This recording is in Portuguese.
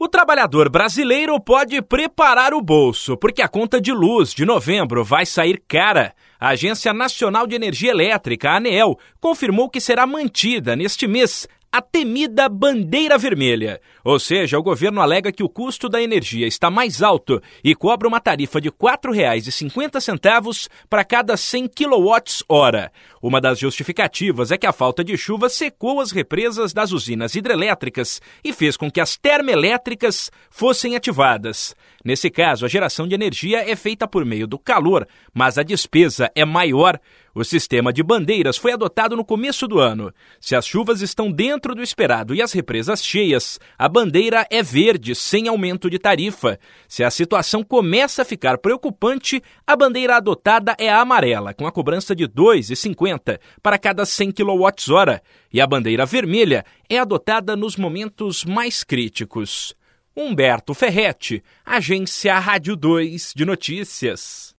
O trabalhador brasileiro pode preparar o bolso, porque a conta de luz de novembro vai sair cara. A Agência Nacional de Energia Elétrica, a ANEEL, confirmou que será mantida neste mês a temida bandeira vermelha. Ou seja, o governo alega que o custo da energia está mais alto e cobra uma tarifa de R$ 4,50 para cada 100 kWh. Uma das justificativas é que a falta de chuva secou as represas das usinas hidrelétricas e fez com que as termoelétricas fossem ativadas. Nesse caso, a geração de energia é feita por meio do calor, mas a despesa é maior. O sistema de bandeiras foi adotado no começo do ano. Se as chuvas estão dentro do esperado e as represas cheias, a bandeira é verde, sem aumento de tarifa. Se a situação começa a ficar preocupante, a bandeira adotada é a amarela, com a cobrança de R$ 2,50 para cada 100 kWh. E a bandeira vermelha é adotada nos momentos mais críticos. Humberto Ferretti, Agência Rádio 2 de Notícias.